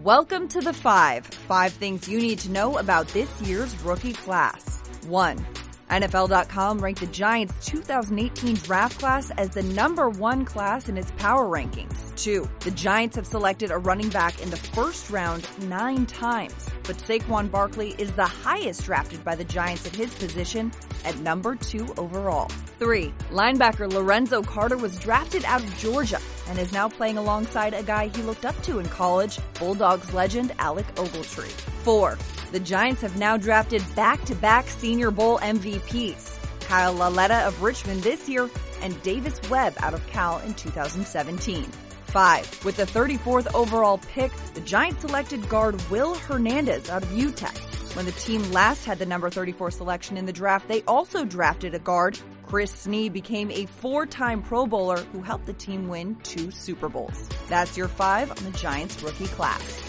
Welcome to the Five things you need to know about this year's rookie class. 1. NFL.com ranked the Giants' 2018 draft class as the #1 class in its power rankings. 2. The Giants have selected a running back in the first round 9 times, but Saquon Barkley is the highest drafted by the Giants at his position at number 2 overall. 3. Linebacker Lorenzo Carter was drafted out of Georgia and is now playing alongside a guy he looked up to in college, Bulldogs legend Alec Ogletree. 4. The Giants have now drafted back-to-back Senior Bowl MVPs, Kyle Lauletta of Richmond this year and Davis Webb out of Cal in 2017. 5. With the 34th overall pick, the Giants selected guard Will Hernandez out of UTEP. When the team last had the number 34 selection in the draft, they also drafted a guard. Chris Snee became a 4-time Pro Bowler who helped the team win 2 Super Bowls. That's your 5 on the Giants rookie class.